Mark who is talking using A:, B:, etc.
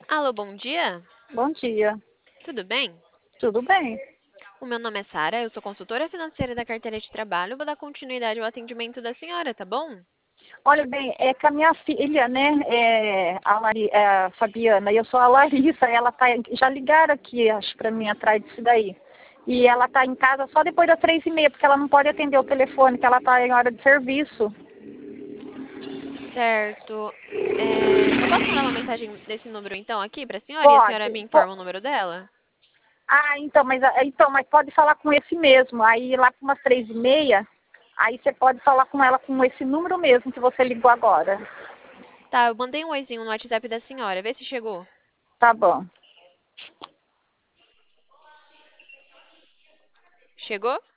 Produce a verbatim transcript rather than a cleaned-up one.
A: Alô, bom dia.
B: Bom dia.
A: Tudo bem?
B: Tudo bem?
A: O meu nome é Sara, eu sou consultora financeira da carteira de trabalho. Vou dar continuidade ao atendimento da senhora, tá bom?
B: Olha bem, é que a minha filha, né, é a, Lari, é a Fabiana, e eu sou a Larissa, ela tá, já ligaram aqui, acho, para mim, atrás disso daí. E ela tá em casa só depois das três e meia, porque ela não pode atender o telefone, que ela tá em hora de serviço.
A: Certo. É, eu posso mandar uma mensagem desse número então aqui pra senhora e a senhora
B: Pode.
A: me
B: Po-
A: informa o número dela?
B: ah, então mas, ah, então, mas pode falar com esse mesmo. Aí lá para umas três e meia, aí você pode falar com ela com esse número mesmo que você ligou agora.
A: Tá, eu mandei um oizinho no WhatsApp da senhora, vê se chegou.
B: Tá bom.
A: Chegou?